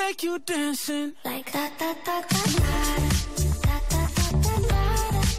take you dancing like da da da da da da da da da.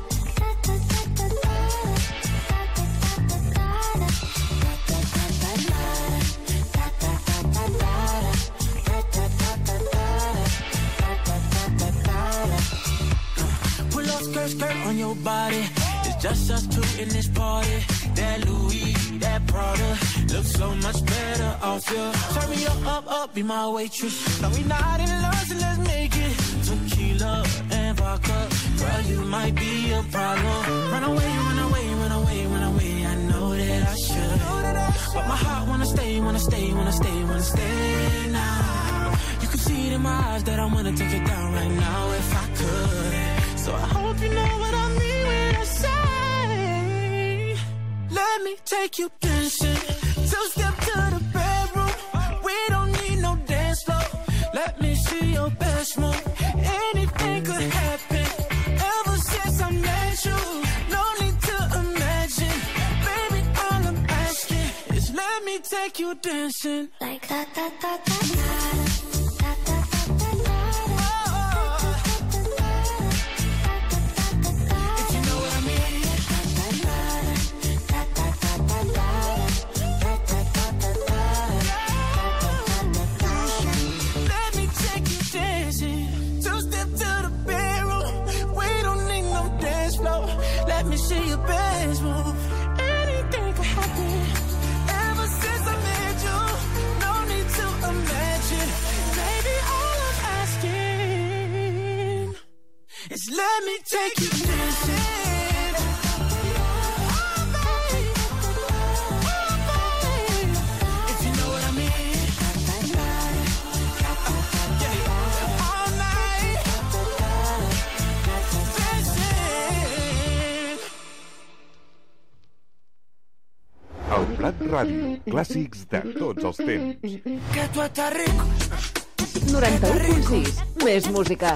Skirt on your body, it's just us two in this party. That Louis, that Prada, looks so much better off you. Turn me up, be my waitress. No, we not in love, so let's make it tequila and vodka. Girl, you might be a problem. Run away, run away, run away, run away. I know that I should, but my heart wanna stay, wanna stay, wanna stay, wanna stay now. You can see it in my eyes that I wanna take it down right now if I could. So I hope you know what I mean when I say, let me take you dancing. Two-step to the bedroom. We don't need no dance floor. Let me see your best move. Anything could happen. Ever since I met you, no need to imagine. Baby, all I'm asking is let me take you dancing like da da da da da. See your best move. Anything could happen. Ever since I met you, no need to imagine. Baby, all I'm asking is let me take you dancing. El Prat Ràdio, clàssics de tots els temps. Que tu estàs rico. 91.6, més música.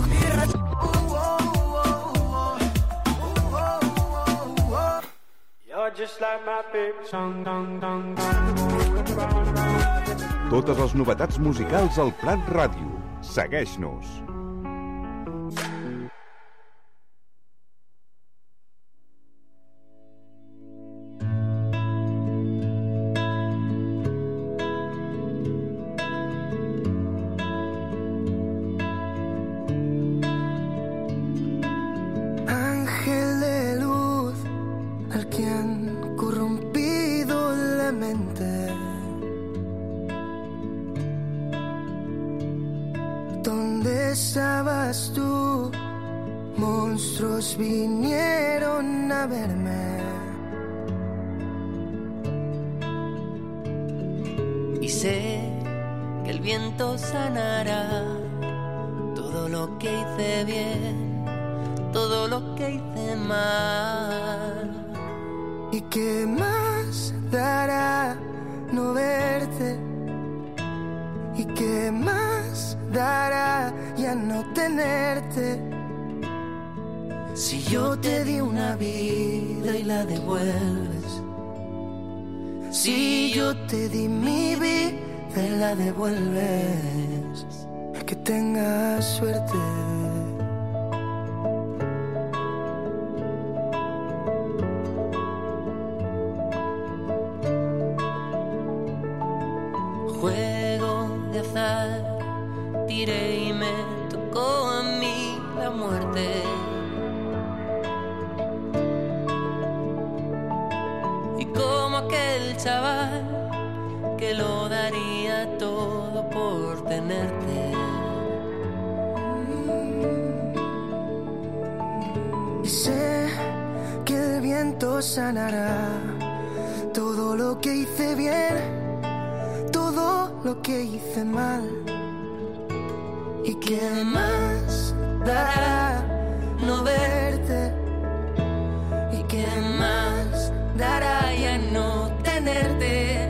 Totes les novetats musicals al Prat Ràdio. Segueix-nos. Vinieron a verme y sé que el viento sanará todo lo que hice bien, todo lo que hice mal. ¿Y qué más dará no verte? ¿Y qué más dará ya no tenerte? Si yo te di una vida y la devuelves, si yo te di mi vida y la devuelves, que tengas suerte. Juego de azar, tiré y me tocó a mí la muerte. Aquel chaval que lo daría todo por tenerte. Y sé que el viento sanará todo lo que hice bien, todo lo que hice mal. ¿Y qué más dará no verte? ¿Y qué más dará ya no tenerte?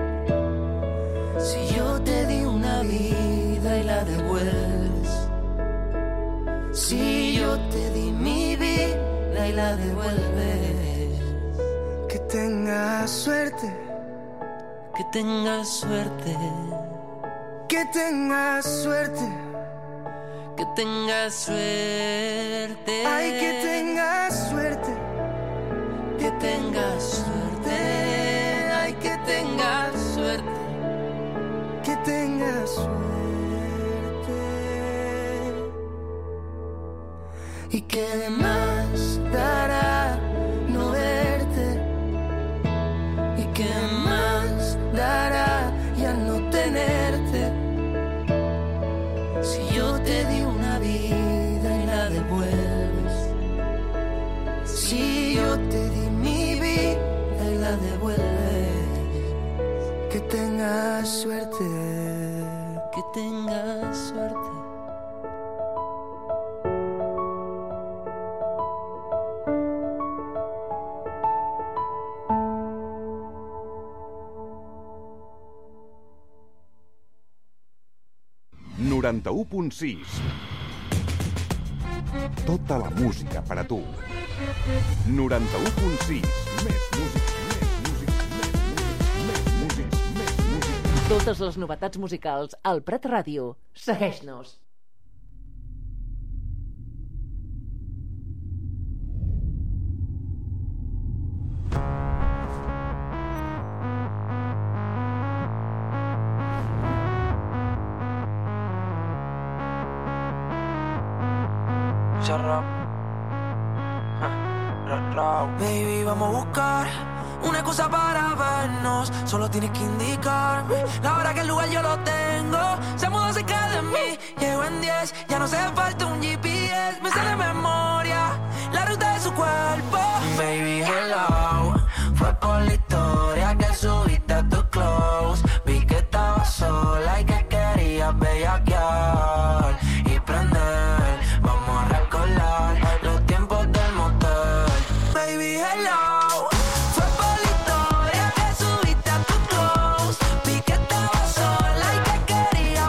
Si yo te di una vida y la devuelves, si yo te di mi vida y la devuelves, que tengas suerte, que tengas suerte, que tengas suerte. Que tengas suerte. Ay, que tengas suerte. Que tengas suerte. Ay, que tengas suerte. Que tengas suerte. ¿Y qué más dará no verte? ¿Y qué más dará ya no tenerte? Si yo te di una vida y la devuelves. Si yo te di mi vida y la devuelves. Que tengas suerte. Que tengas suerte. Tota la música per a tu. 91.6. Més música, més música, més música, més música. Totes les novetats musicals al Prat Ràdio. Segueix-nos. Baby, vamos a buscar una excusa para vernos. Solo tienes que indicarme la hora que el lugar yo lo tengo. Se mudó cerca de mí, llego en 10. Ya no hace falta un GPS. Me sale de memoria la ruta de su cuerpo. Baby, hello. Fue por la historia que subiste a tu close. Vi que estabas sola y que querías bellaquear y prender. Vamos a recordar los tiempos del motel. Baby, hello. Fue por la historia que subiste a tu close. Vi que estabas sola y que querías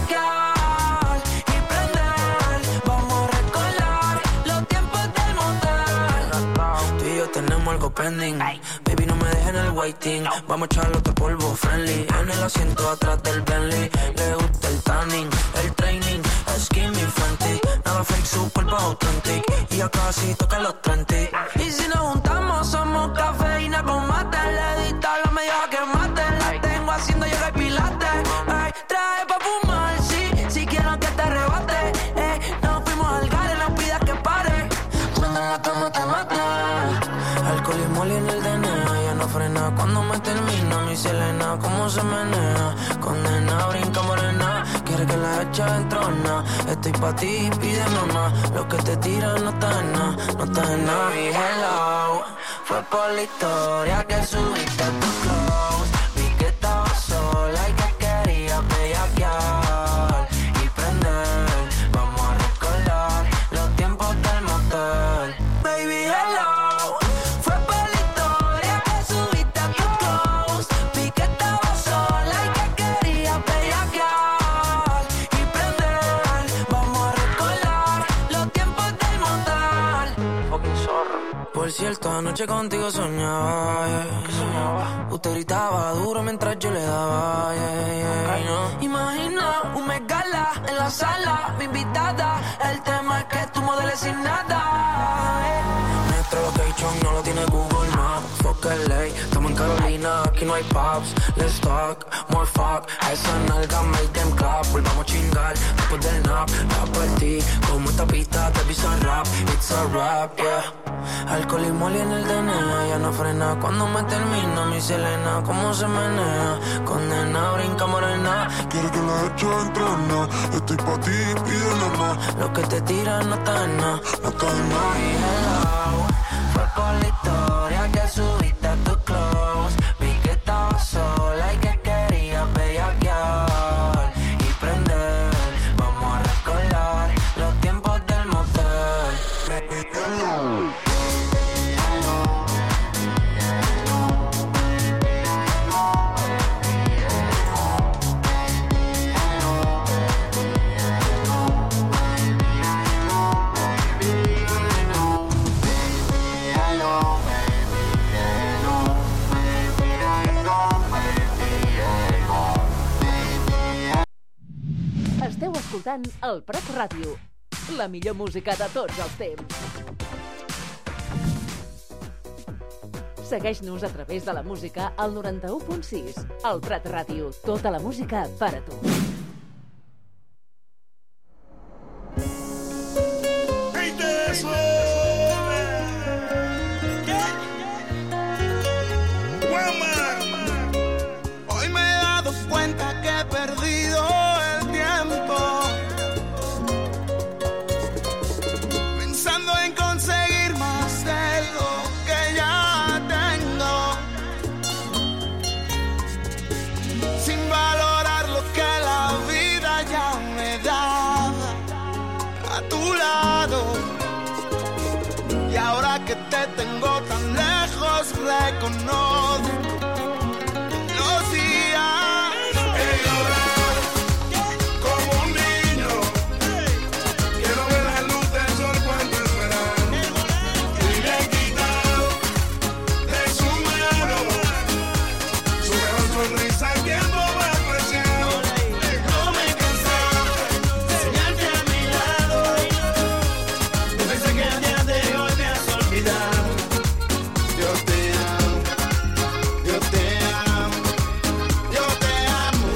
bellaquear y prender. Vamos a recordar los tiempos del motel. Tú y yo tenemos algo pending. Baby, no me dejes en el waiting. Vamos a echarle otro polvo friendly. En el asiento atrás del Bentley. Le gusta el tanning, el training, skinny frantic. Nada fake, su cuerpo authentic. Y ya casi toca los 30. Y si nos juntamos somos cafeína con mate. Le dista la media que mate. La tengo haciendo yoga y pilates. Ay, trae pa' fumar, sí. Si quiero que te arrebate. Nos fuimos al gare, no pidas que pare. Cuando en la cama te mate. Alcohol y moli en el DNA. Ya no frena cuando me termina. Mi Selena, cómo se menea. Condena, brinca morena. Quiere que la echa en trona. Estoy pa' ti, pide mamá. Lo que te tiran no está en nada, no está en nada. Baby, hello. Fue por la historia que subiste a tu close. Vi que estabas sola y que querías bellaquear y prender. Vamos a recordar los tiempos del motel. Baby, hello. Fue por la historia que subiste a tu close. Vi que estabas sola y que querías bellaquear y prender. Vamos a recordar los tiempos del motel. Fucking zorro. Por cierto, anoche contigo soñaba, yeah. Usted gritaba duro mientras yo le daba, yeah. No. Imagina un megala en la sala, mi invitada. El tema es que tú modeles sin nada, Nuestro location no lo tiene Google Maps. Fuck LA, estamos en Carolina, aquí no hay pubs. Let's talk, more fuck. Esa nalga make them clap. Volvamos a chingar después del nap. La partí, como esta pista te pisa rap. It's a rap, yeah. Alcohol y moli en el DNA. Ya no frena cuando me termina. Mi Selena, cómo se menea. Condena, brinca morena. Quiere que la eche en trona. Estoy pa' ti, pide mamá. Lo que te tiran no está en nada, no está en nada. Hello. Fue por la historia que subiste a tu close. Vi que estabas sola y que querías bellaquear y prender. Vamos a recordar los tiempos del motel. escoltant el Prat Ràdio, la millor música de tots els temps. Segueix-nos a través de la música al 91.6. El Prat Ràdio, tota la música per a tu. Hoy me he dado cuenta que he perdido el tiempo pensando en conseguir más de lo que ya tengo, sin valorar lo que la vida ya me da a tu lado. Y ahora que te tengo tan lejos, reconozco los días. He llorado como un niño, quiero ver la luz del sol cuando esperar. Y le he quitado de su mano su mejor sonrisa, el tiempo más preciado. No me he cansado de enseñarte a mi lado. No pensé que a día de hoy me has olvidado. Yo te amo, yo te amo, yo te amo.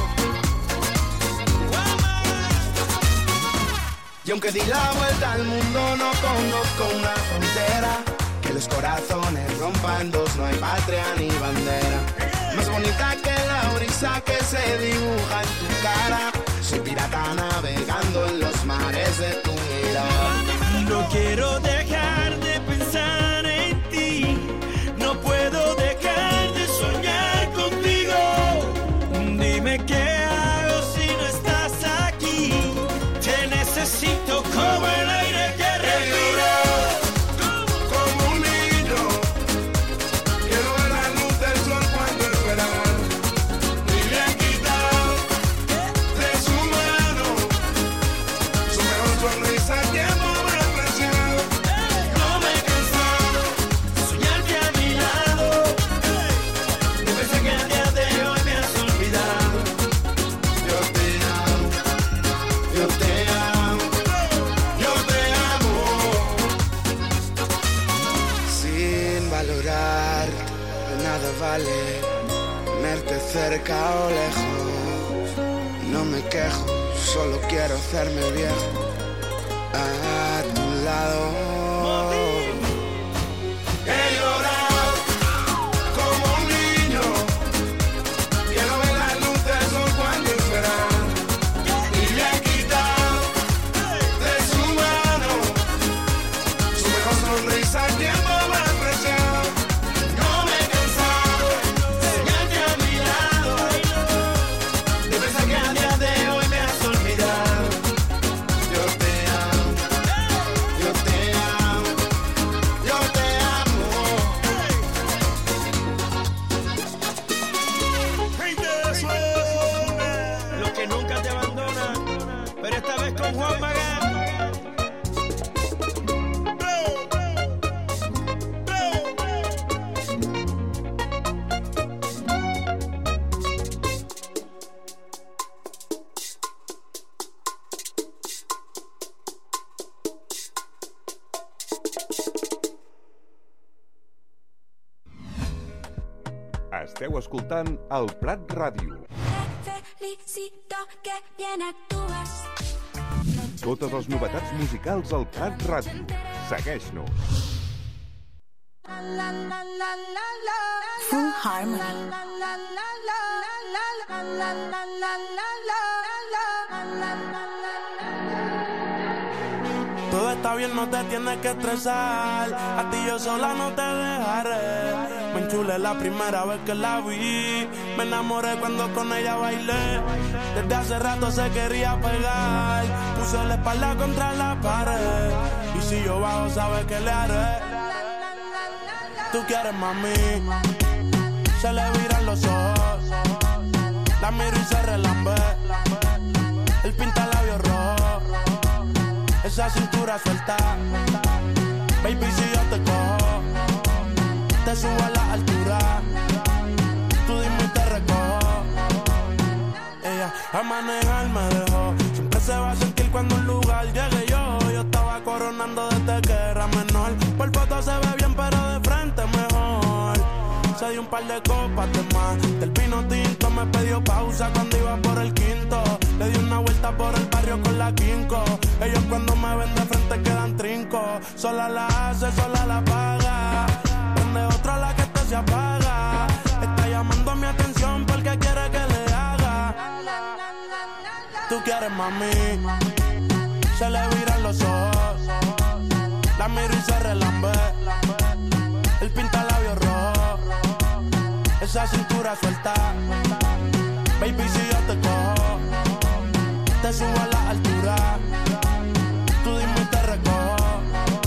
Y aunque di la vuelta al mundo, no conozco una frontera que los corazones rompan dos, no hay patria ni bandera. Más bonita que la brisa que se dibuja en tu cara. Soy pirata navegando en los mares de tu mirada. No quiero dejar de pensar en ti, no puedo dejar de soñar contigo. Dime qué hago si no estás aquí, te necesito como el aire que respiro. Como un niño, quiero ver la luz del sol cuando esperar. Y le he quitado de su mano su mejor sonrisa, el tiempo más preciado. No me he cansado de soñarte a mi lado. No pensé que a día de hoy me has olvidado. Yo te amo, yo te amo, yo te amo. Sin valorar, de nada vale tenerte cerca o lejos. No me quejo, solo quiero hacerme viejo a tu lado. He llorado como un niño, quiero ver la luz del sol cuando esperar. Y le he quitado de su mano su mejor sonrisa, el tiempo más preciado. No me he cansado de enseñarte a mi lado. De pensar que a día de hoy me has olvidado. Yo te amo, yo te amo, yo te amo. Los que nunca te abandonan, pero esta vez con Juan Magán. Esteu escoltant el Prat Ràdio. Felicito que bien actúas. Totes les novetats musicals al Prat Ràdio. Segueix-nos. Full Harmony. Todo está bien, no te tienes que estresar. A ti yo sola no te dejaré. Me enchulé la primera vez que la vi. Me enamoré cuando con ella bailé. Desde hace rato se quería pegar. Puse la espalda contra la pared. Y si yo bajo, sabes que le haré. Tú quieres, mami. Se le viran los ojos. La miro y se relambe. El pinta labios rojo. Esa cintura suelta. Baby, si yo te cojo, te subo a la altura. Tú dime y te recojo. Ella a manejar me dejó. Siempre se va a sentir cuando un lugar llegue yo. Yo estaba coronando desde que era menor. Por foto se ve bien, pero de frente mejor. Se dio un par de copas de más. Del vino tinto me pidió pausa cuando iba por el quinto. Le di una vuelta por el barrio con la quinco. Ellos cuando me ven de frente quedan trinco. Sola la hace, sola la paga. Prende otra la que esta se apaga. Está llamando mi atención porque quiere que le haga. Tú quieres, mami. Se le viran los ojos. La miro y se relambe. El pinta labios rojo. Esa cintura suelta. Baby, si yo te cojo, te subo a la altura. Tú dime y te recojo.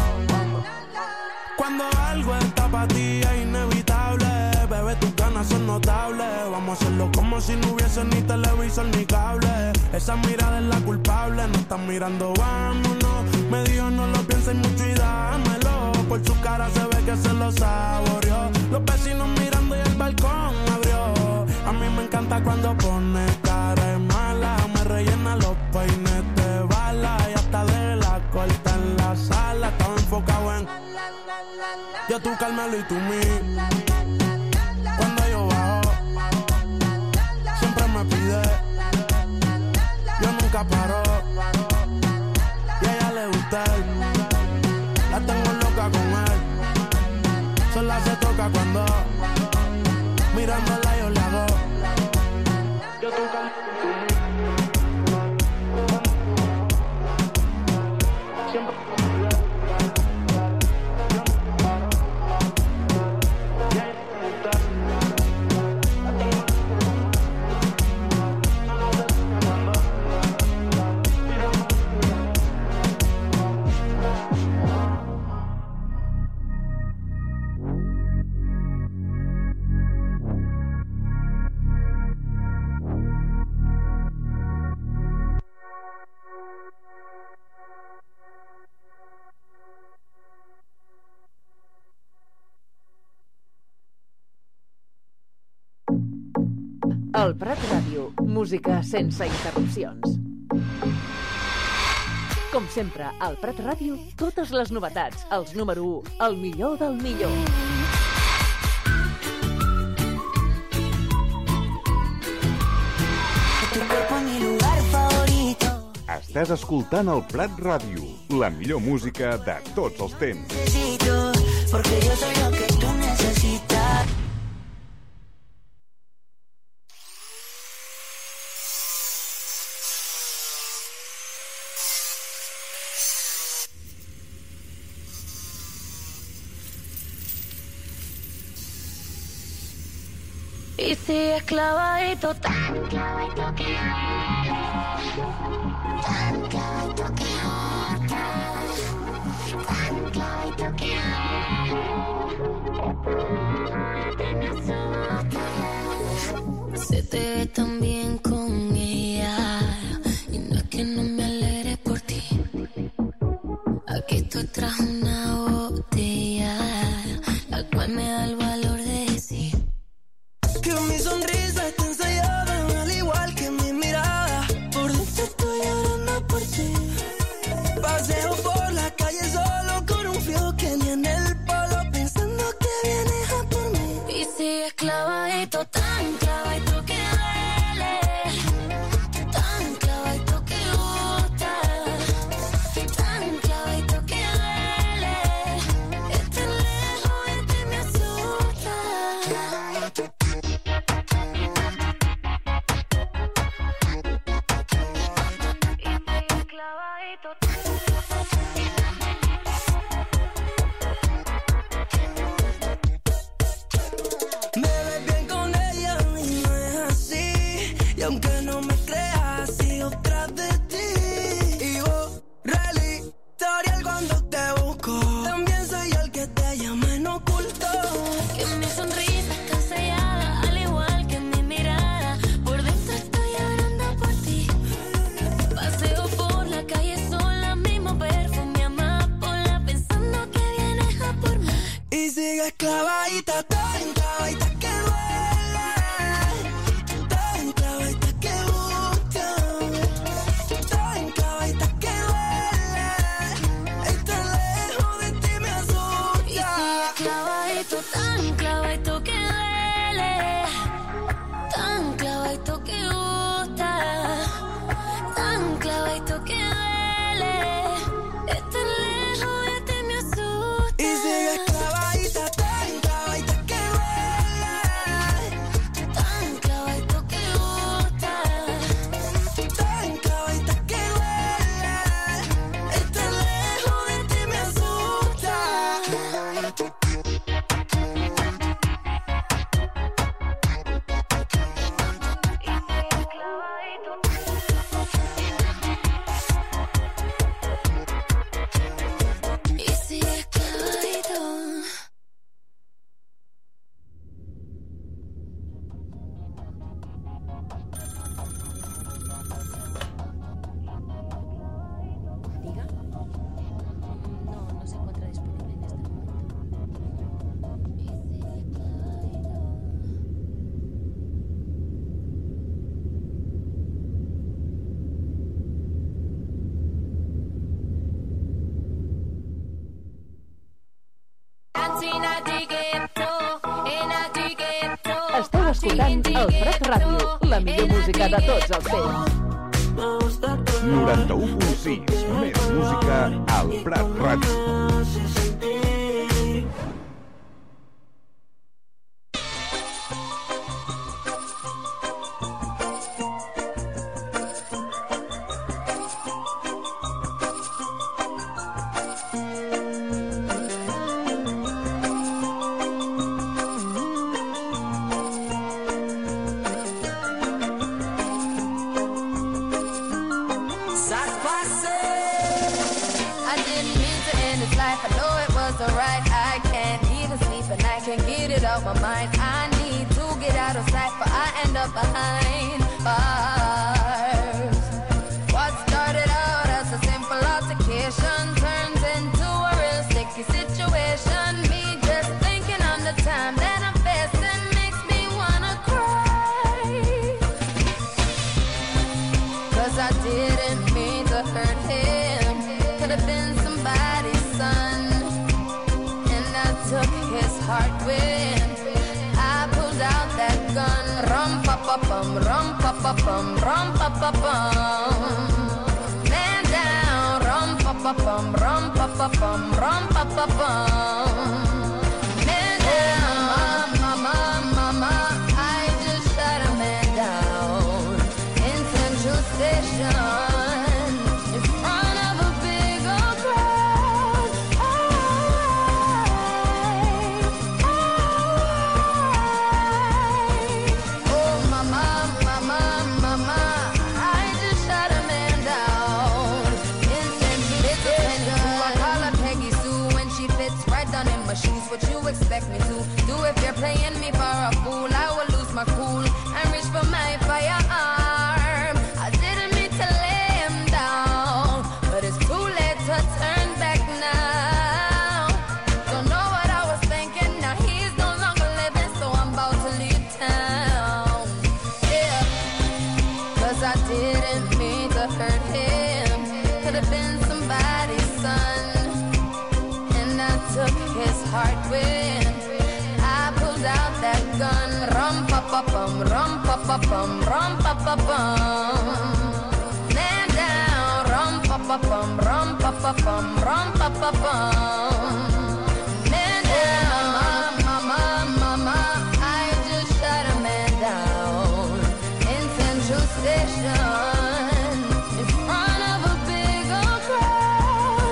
Cuando algo está para ti es inevitable. Bebé, tus ganas son notables. Vamos a hacerlo como si no hubiese ni televisor ni cable. Esa mirada es la culpable. No están mirando, vámonos. Me dijo no lo pienses mucho y dámelo. Por su cara se ve que se lo saboreó. Los vecinos mirando y el balcón abrió. A mí me encanta cuando pone cara de mala. Me rellena los peines de bala. Y hasta de la corta en la sala. Estaba enfocado en yo, tú, Carmelo y tú, mí. Cuando yo bajo siempre me pide. Yo nunca paro. Y a ella le gusta él. La tengo loca con él. Sola se toca cuando mirándola yo le hago. Yo, tú, Carmelo y tú, mí. Siempre me pide. El Prat Ràdio, música sense interrupcions. Com sempre, al Prat Ràdio, totes les novetats, els número 1, el millor del millor. Estàs escoltant el Prat Ràdio, la millor música de tots els temps. Porque yo soy lo que tú necesitas. Y sigues clavadito, tan clavadito que tan clavadito que tan clavadito que se te ve tan bien con ella. Y no es que no me alegre por ti. Aquí tú traes una botella, la cual me da el valor de decir que mi sonrisa está ensayada, al igual que mi mirada. Por dentro estoy llorando por ti. Paseo por la calle solo con un frío que ni en el polo, pensando que vienes a por mí. Y sigues clavadito, tan clavadito que duele, tan clavadito que gusta, tan clavadito que duele. Estar lejos de ti me asusta. Me ves bien con ella y no es así. Y aunque no me creas, sigo tras de ti. Y borra el historial cuando te busco. También soy yo el que te llama en oculto. Que mi sonrisa está sellada, al igual que mi mirada. Por dentro estoy llorando por ti. Paseo por la calle sola, mismo perfume amapola, pensando que vienes a por mí. Y sigues clavadita, tan clavadita que duele, tan clavadita que gusta, tan Tan clavadito que duele, tan clavadito que gusta, tan clavadito que duele. Estar lejos de ti me asusta. Y sigues clavadita, tan clavadita que duele, tan clavadito que gusta, tan clavadita que duele. Estar lejos de ti me asusta. y sigues clavadito. Diga. No se encuentra disponible en este momento. Esteu escoltant el Prat Ràdio, la millor música de tots els temps. 91.6, més música al Prat Ràdio. I didn't mean to end his life. I know it wasn't right. I can't even sleep and I can't get it out my mind. I need to get out of sight, but I end up behind bars. What started out as a simple altercation turns into a real sticky situation. Me just thinking on the time that I'm facing makes me wanna cry. 'Cause I didn't mean to hurt him. Could have been somebody's son, and I took his heart when I pulled out that gun. Rum pa pa bum, rum pa pa bum, rum pa pa bum. Man down, rum pa pa bum, rum pa pa bum, rum pa pa bum. Man down, mama, mama, I just shot a man down in Central Station. She's what you expect me to do. If you're playing me for a fool, I will lose my cool and reach for my firearm. I didn't mean to lay him down, but it's too late to turn back now. Don't know what I was thinking. Now he's no longer living, so I'm about to leave town. Yeah, 'cause I didn't mean to hurt him. Could have been somebody's son, and I took his heart when I pulled out that gun. Rum pa pa bum, rum pa pa bum, rum pa pa bum. Man down, rum pa pa bum, rum pa pa bum, rum pa pa bum. Man down, mama, mama, I just shot a man down in Central Station in front of a big old crowd.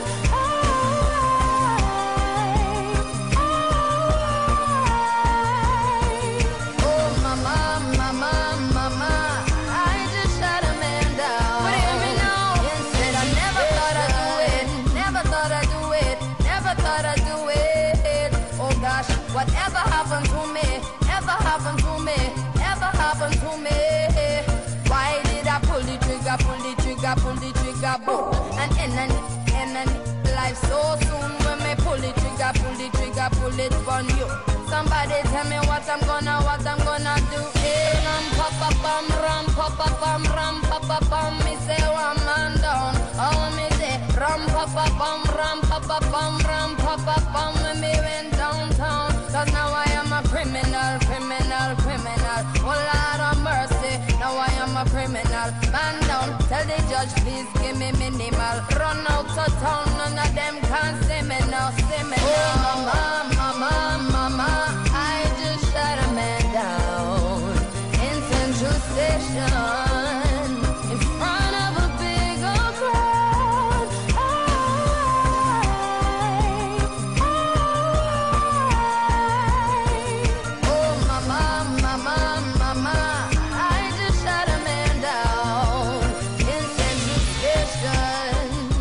Oh, mama, mama, mama, I just shot a man down. What do you mean now? Said I never thought I'd do it, never thought I'd do it, never thought I'd do it. Oh gosh, whatever happened to me, ever happened to me, ever happened to me. Why did I pull the trigger, pull the trigger, pull the trigger, boom? And life so soon when me pull the trigger, pull it on you. Somebody tell me what I'm gonna do. Hey, ram pa pa bum, ram pa pa bum, ram pa pa bum. Me say one man down. Oh me say ram pa pa bum, ram pa pa bum, ram pa pa bum. When me went downtown, 'cause 'cause now I am a criminal, criminal, criminal. Oh Lord of mercy, now I am a criminal. Man down, tell the judge please give me minimal. Run out of town, none of them can see me now, see me now. Oh mama, mama, mama, I just shot a man down in Central Station in front of a big old crowd. Oh mama, mama, mama, I just shot a man down in Central Station.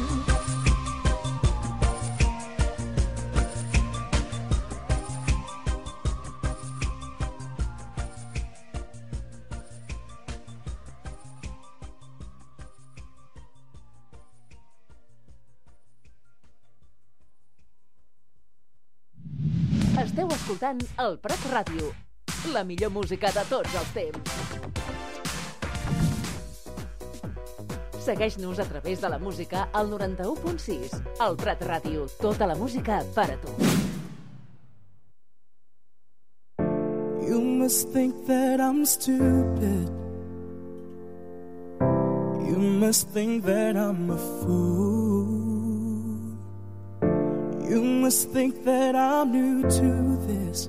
Esteu escoltant el Prat Ràdio, la millor música de tots els temps. Segueix-nos a través de la música al 91.6. El Prat Ràdio, tota la música per a tu. You must think that I'm stupid. You must think that I'm a fool. You must think that I'm new to this,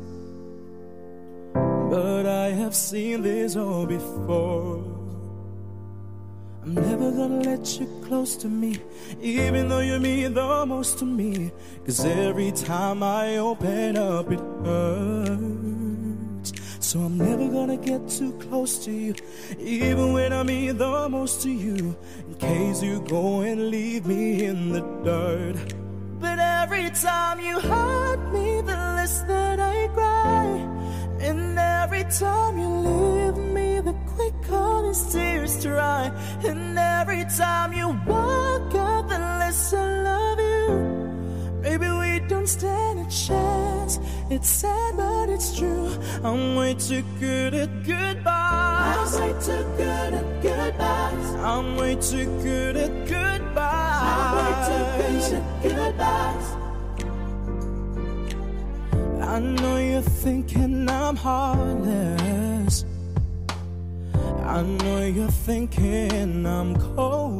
but I have seen this all before. I'm never gonna let you close to me, even though you mean the most to me. 'Cause every time I open up it hurts. So I'm never gonna get too close to you, even when I mean the most to you, in case you go and leave me in the dirt. But every time you hurt me, the less that I cry. And every time you leave me, the quicker these tears dry. And every time you walk out, the less I love you. Maybe we don't stand a chance. It's sad, but it's true. I'm way too good at goodbyes. I'm way too good at goodbyes. I'm way too good at goodbyes. I'm way too good at goodbyes. I know you're thinking I'm heartless. I know you're thinking I'm cold.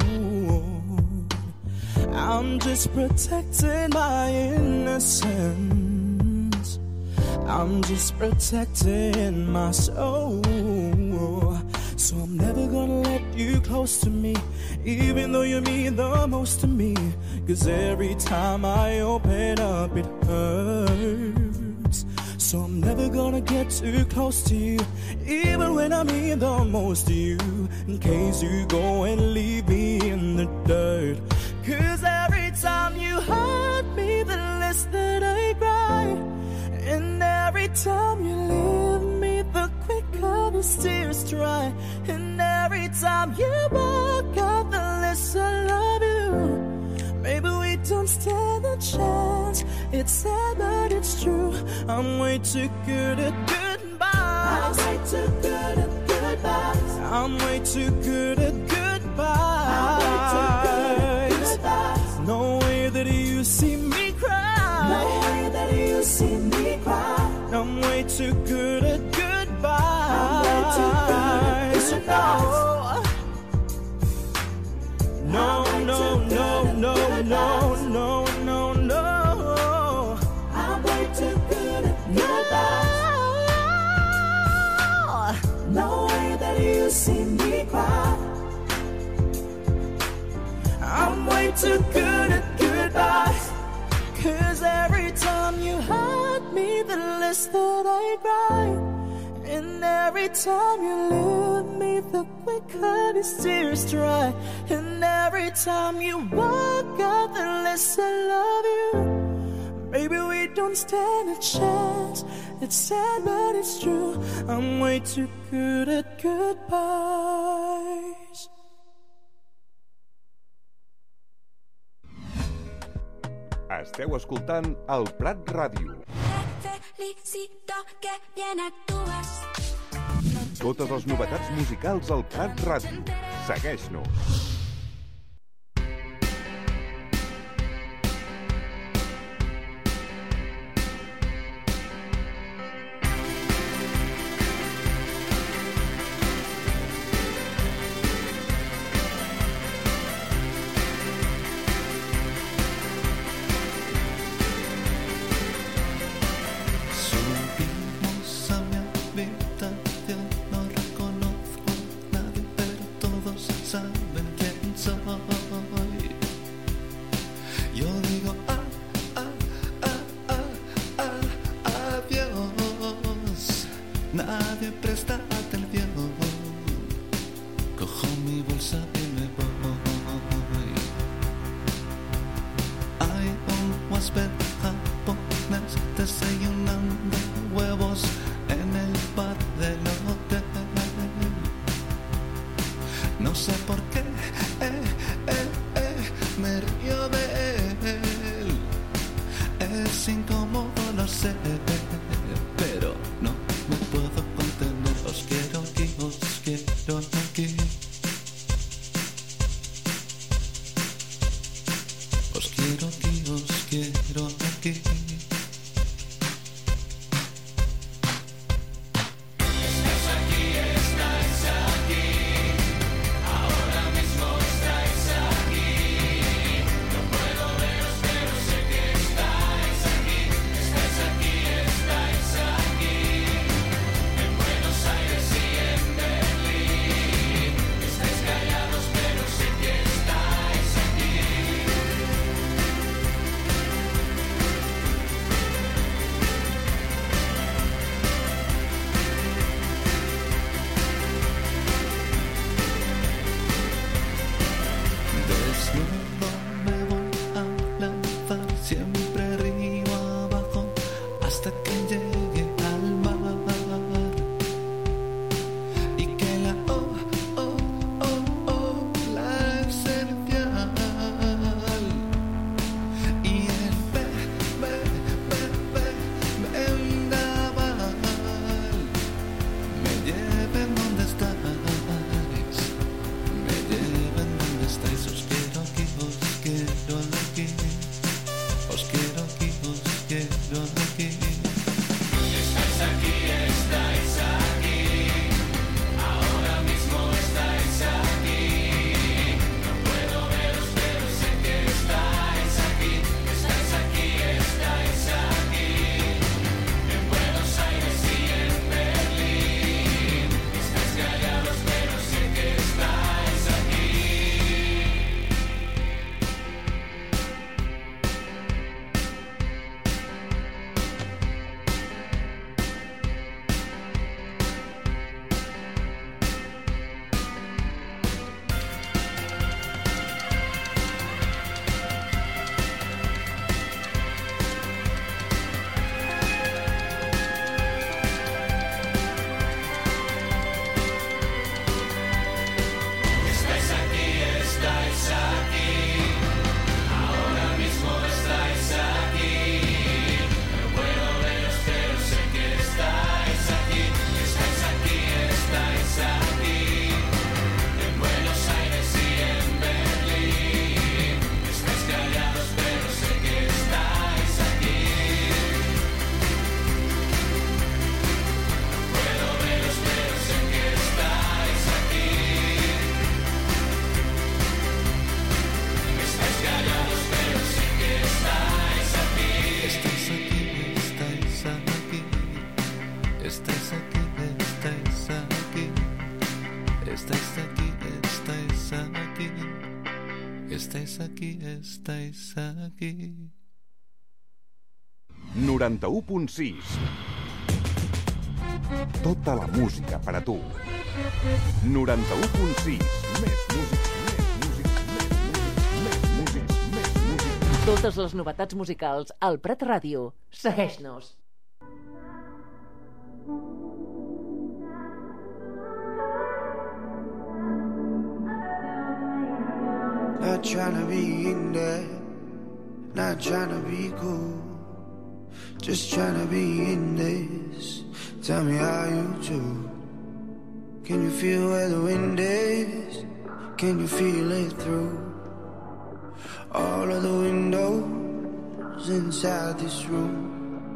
I'm just protecting my innocence. I'm just protecting my soul. So I'm never gonna let you close to me, even though you mean the most to me. 'Cause every time I open up it hurts. So I'm never gonna get too close to you, even when I mean the most to you, in case you go and leave me in the dirt. 'Cause every time you hurt me, the less that I cry. And every time you leave me, the quicker the tears dry. And every time you walk out, the less I love you. Maybe we don't stand a chance. It's sad, but it's true. I'm way too good at goodbyes. I'm way too good at goodbyes. I'm way too good at goodbyes. I'm way too good at goodbyes. No way that you see me cry. No way that you see me cry. I'm way too good at goodbyes. I'm way too good at goodbyes. No, no, no, no, no, no, no, no. I'm way too good at goodbyes. No way that you see me cry. I'm way too good at goodbyes. 'Cause every time you hurt me, the less that I cry. And every time you leave me, the quicker these tears dry. And every time you walk out, the less I love you. Maybe we don't stand a chance. It's sad, but it's true. I'm way too good at goodbyes. Esteu escoltant el Prat Ràdio. Felicito que bien actúas. Totes les novetats musicals al Prat Ràdio. Segueix-nos. nadie presta atención. Cojo mi bolsa y me voy. Hay un huésped japonés desayunando huevos en el bar del hotel. No sé por qué me río de él. Es incómodo, lo sé, pero no me puedo contener. Os quiero aquí, os quiero aquí. Os quiero aquí, os quiero aquí. Estáis aquí, estáis aquí. 91.6. Tota la música per a tu. 91.6. Més música. Totes les novetats musicals al Prat Ràdio. Segueix-nos. Not trying to be in there, not trying to be cool, just trying to be in this. Tell me how you do. Can you feel where the wind is? Can you feel it through all of the windows inside this room?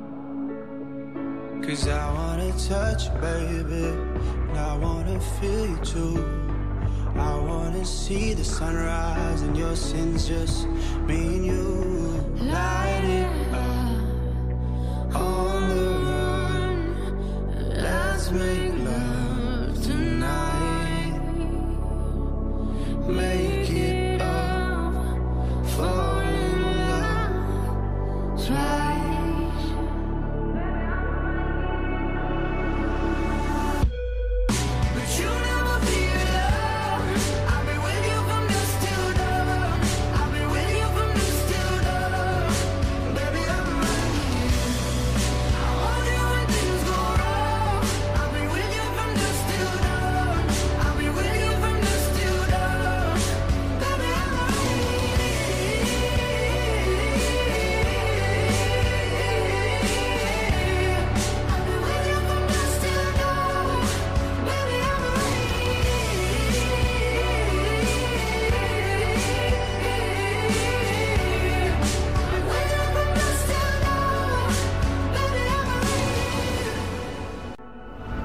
'Cause I wanna touch you, baby, and I wanna feel you too. I wanna see the sunrise and your sins, just me and you. Light it up on the run. Let's make love tonight. Make it up, fall in love twice.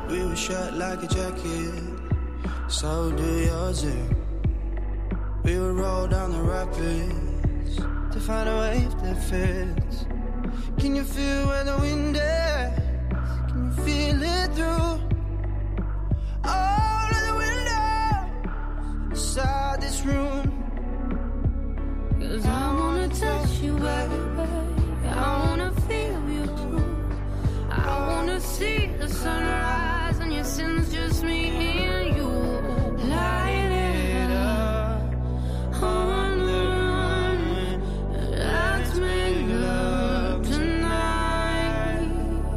We were shut like a jacket, so do yours too. We would roll down the rapids to find a wave that fits. Can you feel where the wind is? Can you feel it through all of the windows inside this room? 'Cause I wanna touch you, baby. I wanna feel you too. I wanna see the sunrise and your sins, just me and you. Light it up on the run. Let's make love tonight.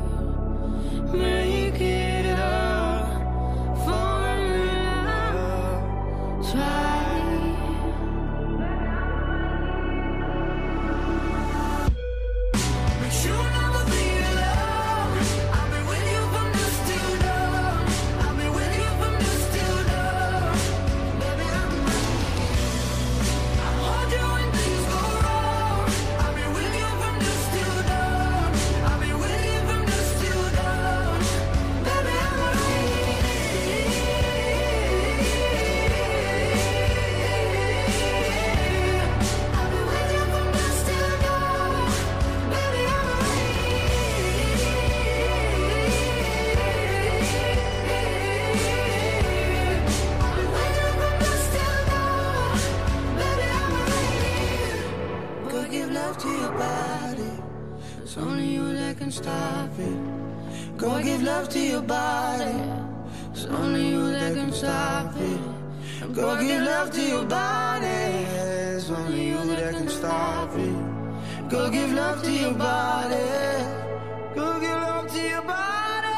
Make it up for love. Try. Stop it. Go give love to your body. It's only you that can stop it. Go give love to your body. It's only you that can stop it. Go give love to your body. Go give love to your body.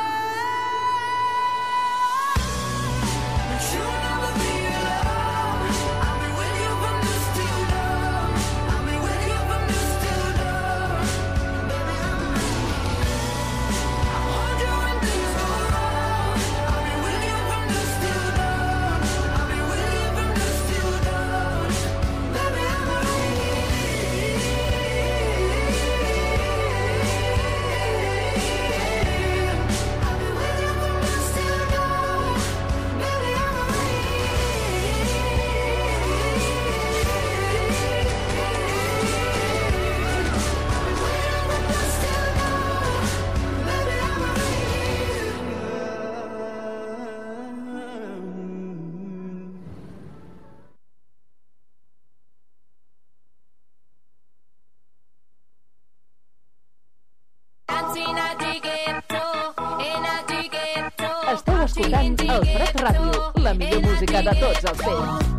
Esteu escoltant el Prat Ràdio, la millor música de tots els temps.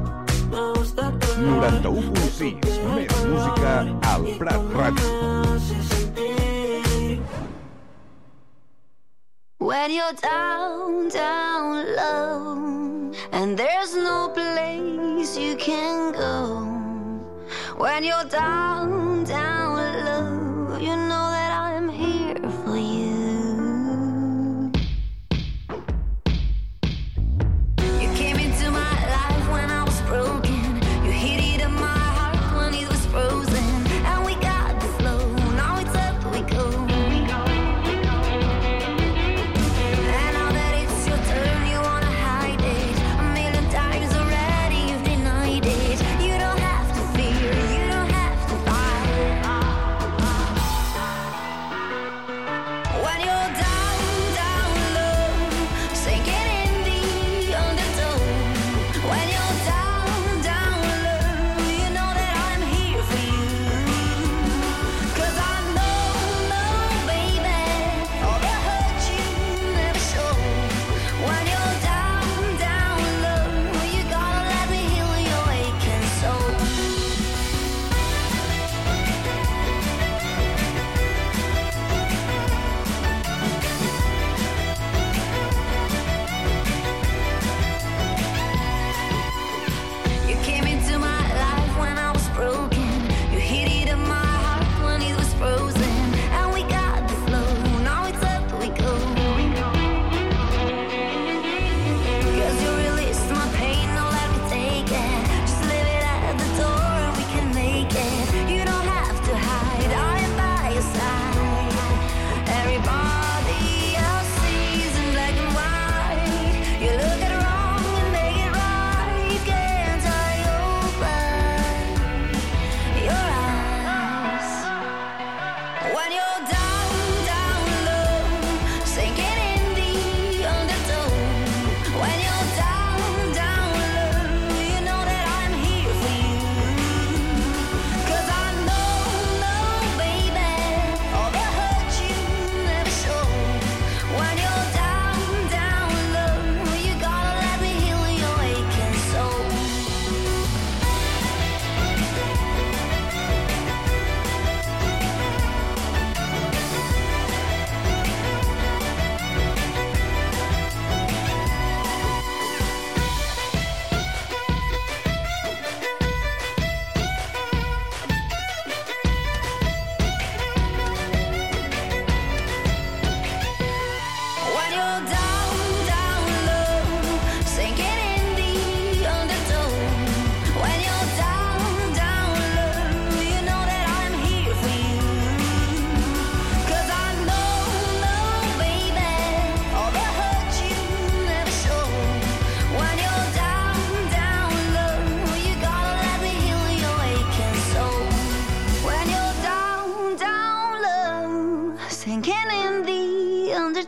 91.6, més música al Prat Ràdio. When you're down, down low, and there's no place you can go. When you're down, down low, you know that I'm here for you. You came into my life when I was broken. You hit it in my heart when it was frozen. And we got the flow, now it's up we go.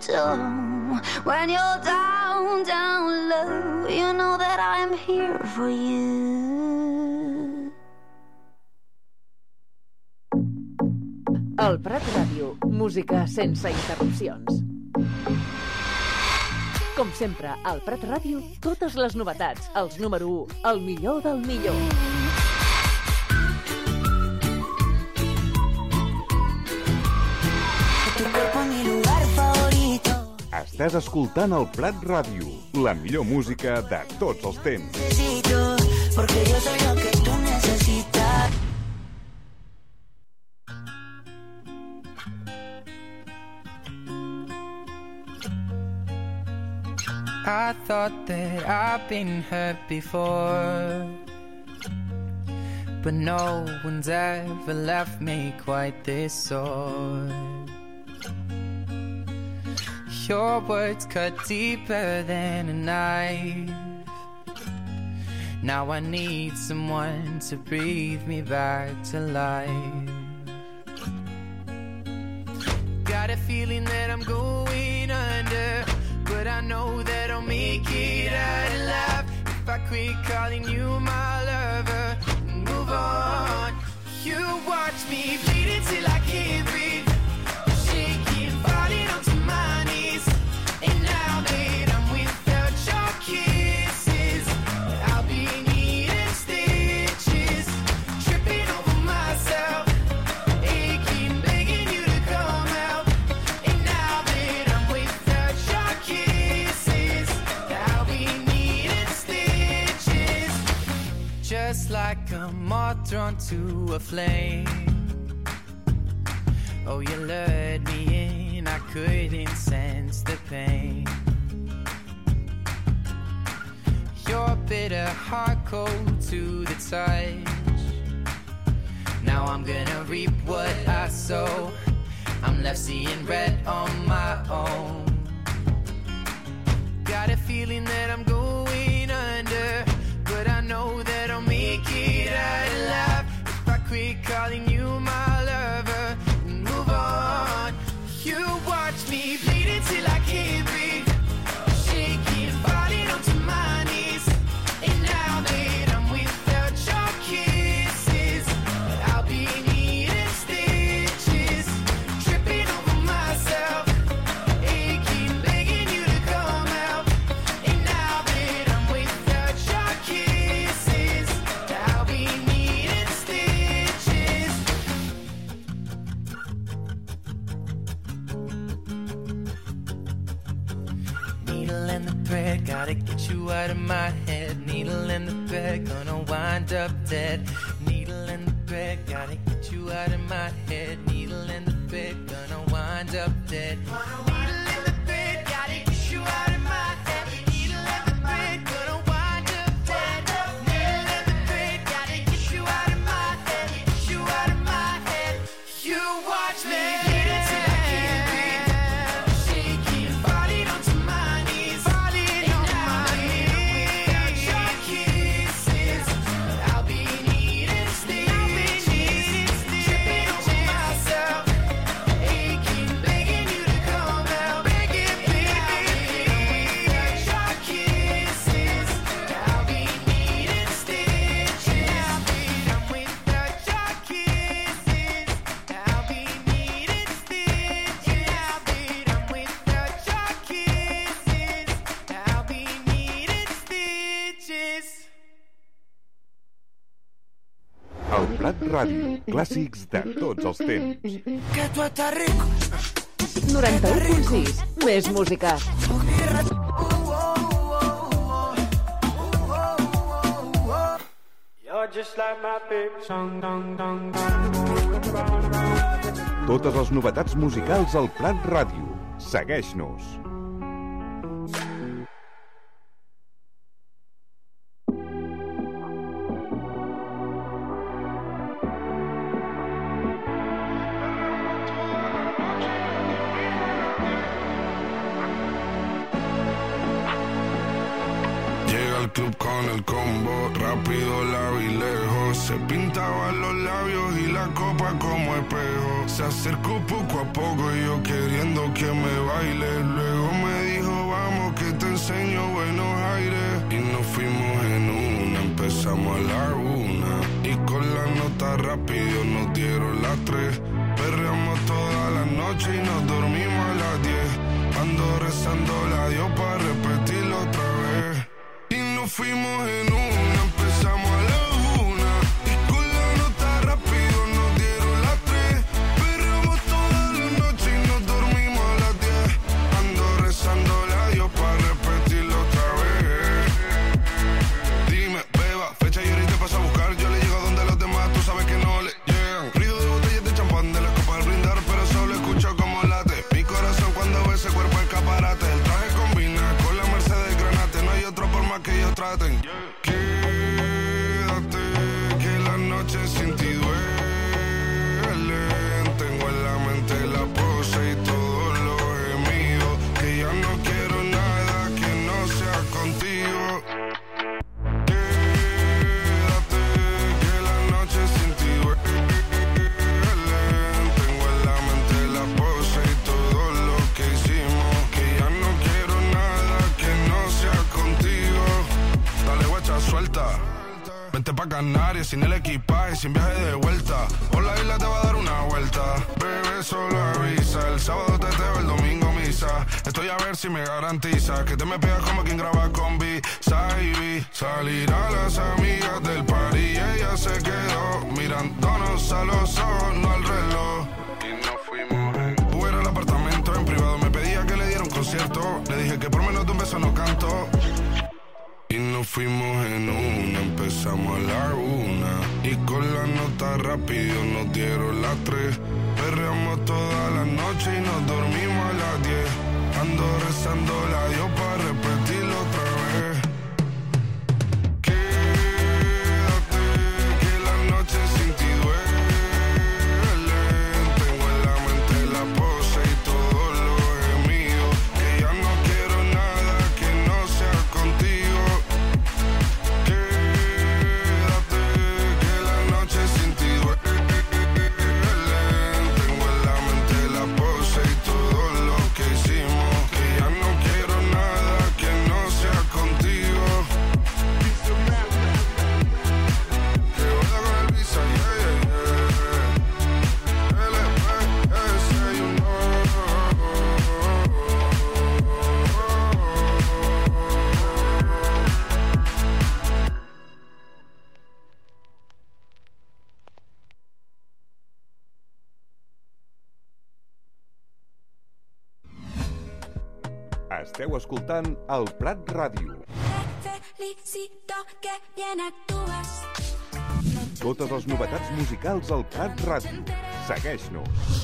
do. When you're down, down low, you know that I'm here for you. El Prat Ràdio, música sense interrupcions. Com sempre, al Prat Ràdio, totes les novetats, els número 1, el millor del millor. Estàs escoltant el Prat Ràdio, la millor música de tots els temps. Porque yo soy lo que tú necesitas. I thought that I've been hurt before, but no one's ever left me quite this sore. Your words cut deeper than a knife. Now I need someone to breathe me back to life. Got a feeling that I'm going under, but I know that I'll make it out alive if I quit calling you my lover and move on. You watch me bleed until I can't breathe, shaking, falling onto my knees. And now that I'm without your kisses, I'll be needing stitches, tripping over myself, aching, begging you to come out. And now that I'm without your kisses, I'll be needing stitches, just like a moth drawn to a flame. Oh, you lured me in, I couldn't sense the pain. Your bitter heart cold to the touch. Now I'm gonna reap what I sow. I'm left seeing red on my own. Got a feeling that I'm going under, but I know that I'll make it out alive if I quit calling you my lover and move on. You watch me bleed until I can't breathe, shaking, falling onto my knees. And now that I'm without your kisses, I'll be needing stitches, tripping over myself, aching, begging you to come out. And now that I'm without your kisses, I'll be needing stitches. Needle in the thread, gotta get you out of my head. Needle in the thread, gonna wind up dead. Needle in the thread, gotta get you out of my head. Needle in the thread, gonna wind up dead. Needle in the thread, gotta get you out of my head. Needle in the thread, gonna wind up dead. Needle in the thread, gotta get you out of my head. Get you out of my head. You watch me bleed until I can't breathe, shaking, falling onto my knees. Falling on my knees. Without your kisses, I'll be needing stitches, tripping over myself, aching, begging you to come out. Begging, begging. Without your kisses, I'll be needing stitches. I'm without your kisses, I'll be needing stitches. I'm without your kisses, I'll be needing stitches. El Prat Ràdio, clàssics de tots els temps. Que tú estás rico. 91.6, més música. You're just like my favorite song, dong, dong, dong. Totes les novetats musicals al Prat Ràdio. Segueix-nos. Llega al club con el combo, rápido la vi lejos. Se pintaba los labios y la copa como espejo. Se acercó poco a poco y yo queriendo que me baile. Luego me dijo, vamos que te enseño buenos aires. Y nos fuimos en una, empezamos a la 1. Y con la nota rápido nos dieron las 3. Perreamos toda la noche y nos dormimos a las 10. Ando rezando la Dios para repetirlo otra vez. Y nos fuimos en una, empezamos a la 1. Y con la nota rápido nos dieron las 3. Perreamos toda la noche y nos dormimos a las 10. Ando rezando la Dios para repetirlo otra vez. Dime, beba, fecha y ahorita paso a buscar. Yo le llego donde los demás, tú sabes que no le llegan. Ruido de botellas de champán de la copa al brindar, pero solo escucho como late mi corazón cuando ve ese cuerpo escaparate. El traje combina con la Mercedes Granate. No hay otro por más que ellos traten. Quédate, que la noche sin ti duele. Tengo en la mente la pose y todos los gemidos. Que ya no quiero nada que no sea contigo. Quédate, que la noche sin ti duele. Tengo en la mente la pose y todo lo que hicimos. Que ya no quiero nada que no sea contigo. Dale guacha, suelta. Vente pa' Canarias sin el equipaje, sin viaje de vuelta. Por la isla te va a dar una vuelta. Bebé, solo avisa. El sábado teteo, el domingo misa. Estoy a ver si me garantiza que te me pegas como quien graba con B-Side. Salir a las amigas del party y ella se quedó mirándonos a los ojos, no al reloj. Y nos fuimos en Uber al apartamento en privado. Me pedía que le diera un concierto. Le dije que por menos de un beso no canto. Y nos fuimos en una, empezamos a la 1. Y con la nota rápido nos dieron las 3. Perreamos toda la noche y nos dormimos a las 10. Ando rezando la Dios para repetirlo otra vez. Quédate, que la noche sin ti duele. Tengo en la mente la pose y todos los gemidos. Que ya no quiero nada que no sea contigo. Quédate, que la noche sin ti duele. Tengo en la mente la pose y todo lo que hicimos. Que ya no quiero nada que no sea contigo. Que joda con el visa, yeah, yeah, yeah. LPS, you Esteu escoltant el Prat Ràdio. Felicito que bien actúas. Totes les novetats musicals al Prat Ràdio. Segueix-nos.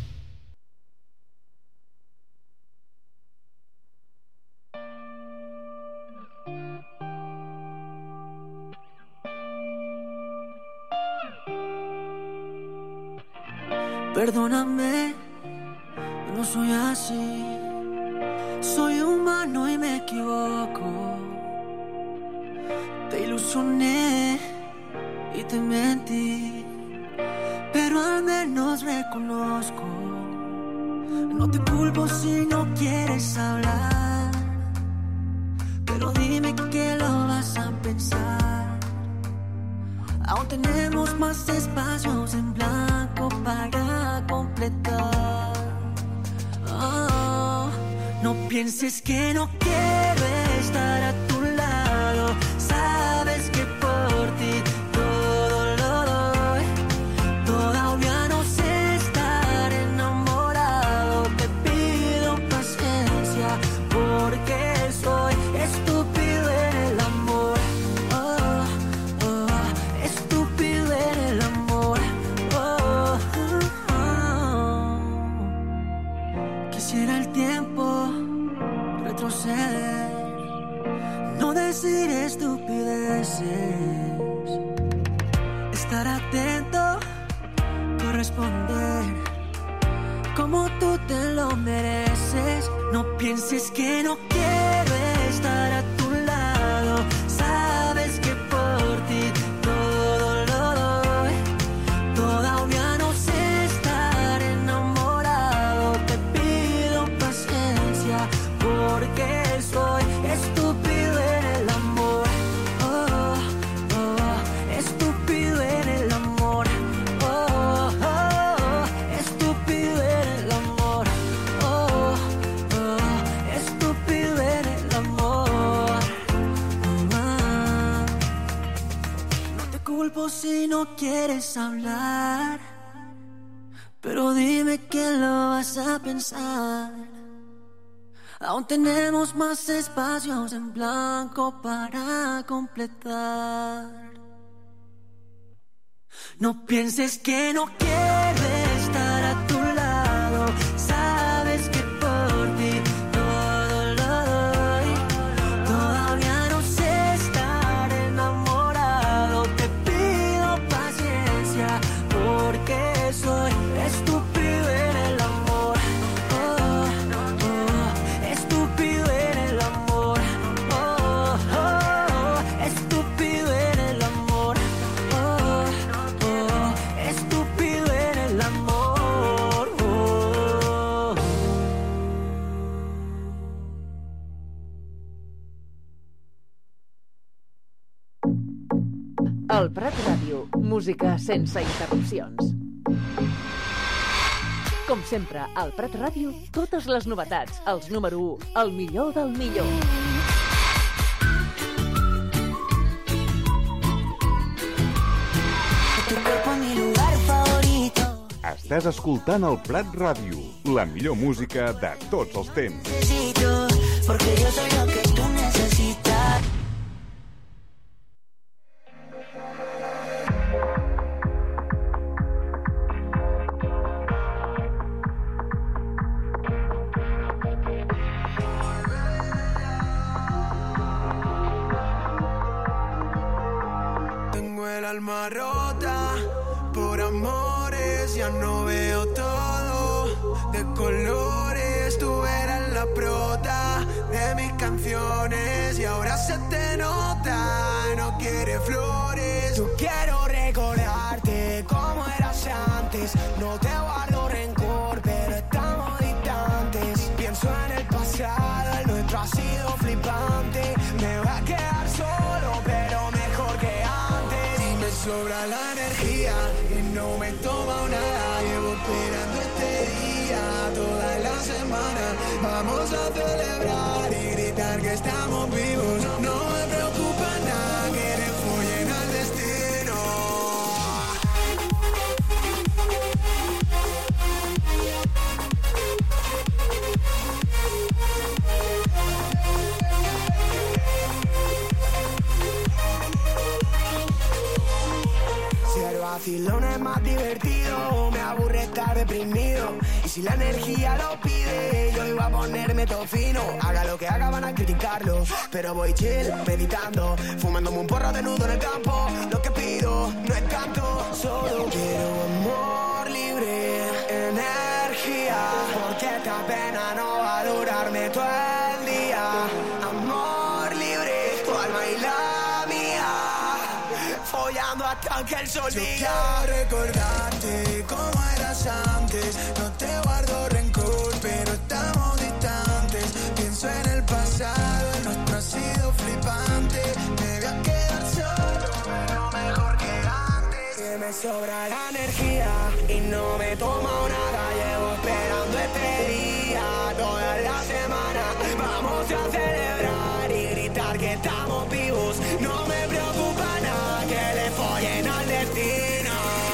Perdóname, no soy así. Soy humano y me equivoco. Te ilusioné y te mentí, pero al menos reconozco. No te culpo si no quieres hablar, pero dime que lo vas a pensar. Aún tenemos más espacios en blanco para completar. Oh, no pienses que no quiero estar a tu lado. Sabes que por ti todo lo doy. Todavía no sé estar enamorado. Te pido paciencia porque soy estúpido en el amor. Oh, oh, estúpido en el amor. Oh, oh, oh. Quisiera el tiempo retroceder, no decir estupideces, estar atento, corresponder como tú te lo mereces. No pienses que no quiero estar a tu lado. tiempo si no quieres hablar, pero dime que lo vas a pensar. Aún tenemos más espacios en blanco para completar. No pienses que no quiero estar a tu lado. Sabes que por ti todo lo doy. Todavía no sé estar enamorado. Te pido paciencia porque soy estúpido en el amor. Estúpido en el amor. Estúpido en el amor. Estúpido en el amor. El Prat Ràdio, música sense interrupcions. Com sempre, al Prat Ràdio, totes les novetats, els número 1, el millor del millor. Estàs escoltant el Prat Ràdio, la millor música de tots els temps. Porque yo soy lo que tú necesitas. Tengo el alma rota por amores, ya no veo todo de colores. Tú eras la prota de mis canciones y ahora se te nota, no quieres flores. Yo quiero recordarte como eras antes, no te guardo rencor, pero estamos distantes. Pienso en el pasado, el nuestro ha sido flipante. Me voy a quedar solo, pero mejor que antes. Y me sobra la energía y no me toma nada. Llevo esperando este día toda la semana. Vamos a celebrar y gritar que estamos vivos. No me preocupa nada que le follen al destino. Si el vacilón es más divertido, me aburre estar deprimido. Y si la energía lo pide, yo iba a ponerme todo fino. Haga lo que haga, van a criticarlo, pero voy chill, meditando, fumándome un porro desnudo en el campo. Lo que pido no es tanto, solo quiero amor libre, energía, porque esta pena no va a durarme todo el día. Amor libre, tu alma y la mía, follando hasta que el sol diga. Yo quiero recordarte como eras antes, no te guardo rencor, pero estamos distantes. Pienso en el pasado, el nuestro ha sido flipante. Me voy a quedar solo, pero mejor que antes. Que me sobra la energía y no me tomo nada. Llevo esperando este día toda la semana. Vamos a celebrar y gritar que estamos vivos. No me preocupa nada que le follen al destino.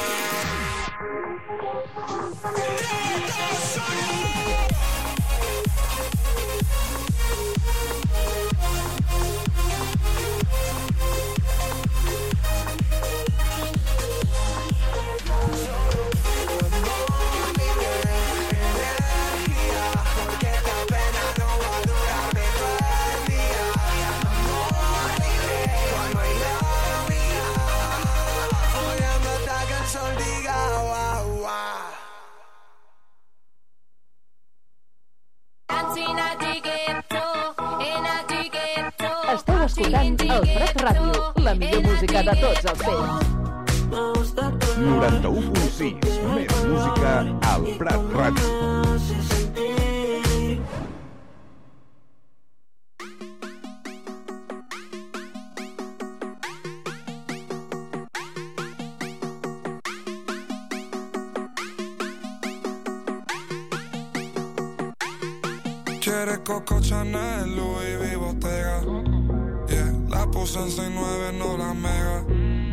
Porque esta pena no va a durarme todo el día. Amor libre, tu alma y la mía, follando hasta que el sol diga guau, guau. Esteu escoltant el Prat Ràdio, la millor música de tots els temps. 91.6, més música al Prat Ràdio. Quieres Coco Chanel, Louis V, Bottega. Yeah, la puse en 6'9", no la mega.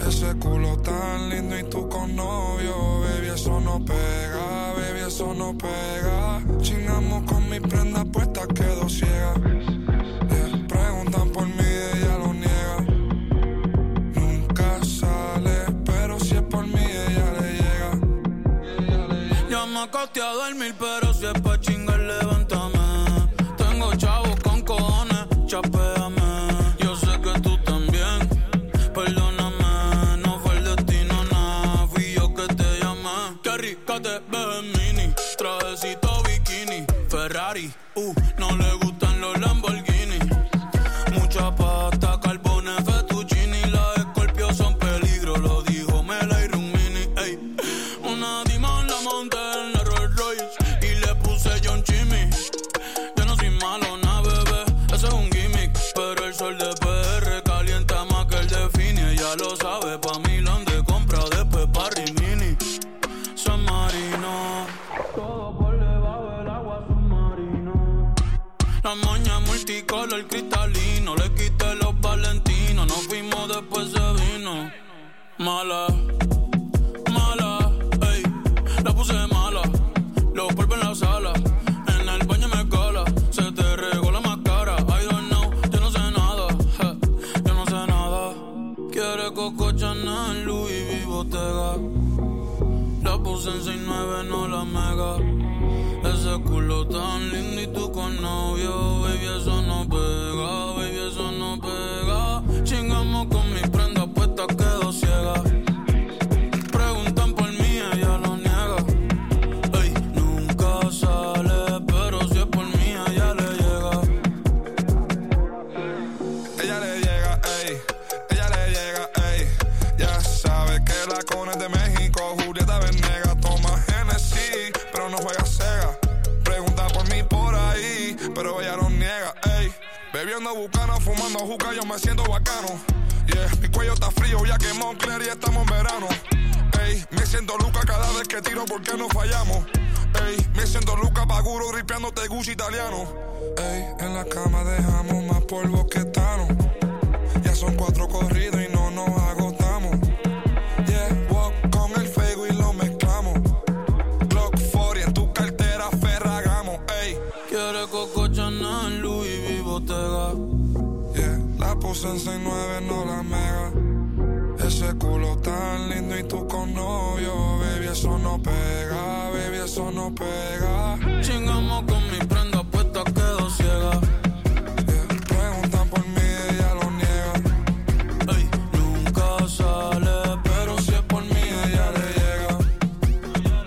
Ese culo tan lindo y tú con novio. Baby, eso no pega, baby, eso no pega. Chingamos con mi prenda puesta, quedo ciega. Yeah. Preguntan por mí, ella lo niega. Nunca sale, pero si es por mí, ella le llega. Ya me acosté a dormir, pero si es pa' chingar, levántame. Tengo chavos con cojones, chapéame. Yo sé que tú también, perdóname. No fue el destino, nada, fui yo que te llamé. Qué rica te ves en mini, trajecito bikini. Ferrari, no le gustan los Lamborghini. Mucha pasta, carbones, fettuccini. Las Scorpio son peligro, lo dijo Mela y Rumini. Ey, una Dimon la monté en la Rolls Royce y le puse John Chimmy. Yo no soy malo, na bebé, ese es un gimmick. Pero el sol de PR calienta más que el de Fini. Ella lo sabe, pa' Milán de compra, después pa' Rimini. San Marino, todo por debajo del agua submarino. La moña multicolor cristalino, le quité los valentinos. Nos fuimos, después se vino. Mala, mala, ey, la puse mala. Los polvos en la sala, en el baño me cala. Se te regó la máscara, I don't know, yo no sé nada, yo no sé nada. Quiere Coco Chanel, Louis V, Bottega. La puse en 6'9", no la mega. Ese culo tan lindo y tú con novio. Baby, eso no pega, baby, eso no pega. Chingamos con mi prenda puesta, quedo ciega. Preguntan por mí, ella lo niega. Ey, nunca sale, pero si es por mí, ella le llega. Ella le llega, ey, ella le llega, ey. Ya sabe que la cona es de México. Julieta Venegas toma Genesis, pero no juega Sega. Pregunta por mí por ahí, pero ella lo niega, ey. Bebiendo bucana, fumando juca, yo me siento bacano. Yeah, mi cuello está frío, ya que Moncler y estamos en verano. Ey, me siento Luca cada vez que tiro porque no fallamos. Ey, me siento Luca Paguro gripeándote Gucci italiano. Ey, en la cama dejamos más polvo que Thanos. Ya son 4 corridos y no nos agotamos. Yeah, walk con el fuego y lo mezclamos. Glock 40 en tu cartera, Ferragamo, ey. Quiere Coco Chanel, Louis V, Bottega. Yeah, la puse en 6'9", no la mega. Ese culo tan lindo y tú con novio. Baby, eso no pega, baby, eso no pega. Chinga